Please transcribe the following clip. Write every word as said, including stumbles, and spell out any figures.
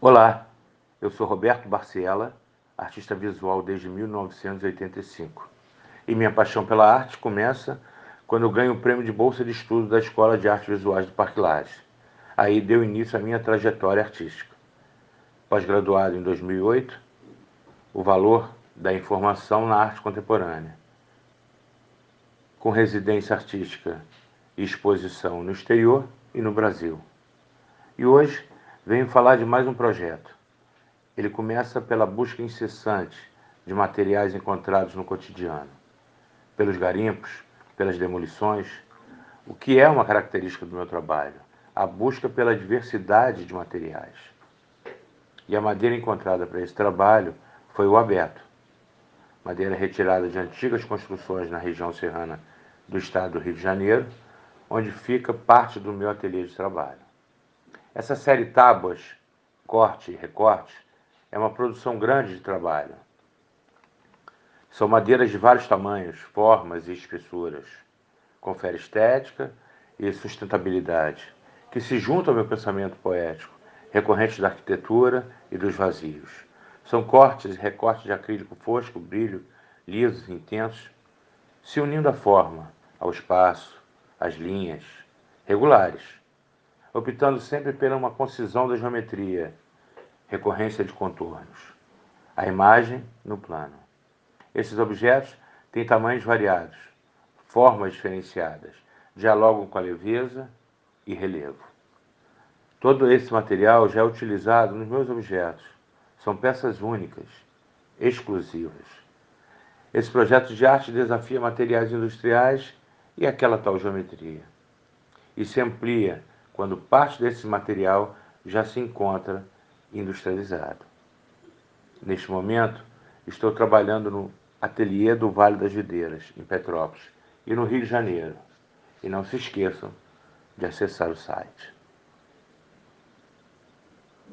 Olá, eu sou Roberto Barciela, artista visual desde mil novecentos e oitenta e cinco. E minha paixão pela arte começa quando eu ganho o prêmio de bolsa de estudo da Escola de Artes Visuais do Parque Lage. Aí deu início à minha trajetória artística. Pós-graduado em dois mil e oito, o valor da informação na arte contemporânea. Com residência artística e exposição no exterior e no Brasil. E hoje venho falar de mais um projeto. Ele começa pela busca incessante de materiais encontrados no cotidiano, pelos garimpos, pelas demolições, o que é uma característica do meu trabalho, a busca pela diversidade de materiais. E a madeira encontrada para esse trabalho foi o abeto, madeira retirada de antigas construções na região serrana do estado do Rio de Janeiro, onde fica parte do meu ateliê de trabalho. Essa série Tábuas, Corte e Recorte, é uma produção grande de trabalho. São madeiras de vários tamanhos, formas e espessuras. Confere estética e sustentabilidade, que se juntam ao meu pensamento poético, recorrente da arquitetura e dos vazios. São cortes e recortes de acrílico fosco, brilho, lisos, intensos, se unindo à forma, ao espaço, às linhas, regulares, optando sempre pela uma concisão da geometria, recorrência de contornos. A imagem no plano. Esses objetos têm tamanhos variados, formas diferenciadas, dialogam com a leveza e relevo. Todo esse material já é utilizado nos meus objetos. São peças únicas, exclusivas. Esse projeto de arte desafia materiais industriais e aquela tal geometria. E se amplia quando parte desse material já se encontra industrializado. Neste momento, estou trabalhando no ateliê do Vale das Videiras, em Petrópolis, e no Rio de Janeiro. E não se esqueçam de acessar o site.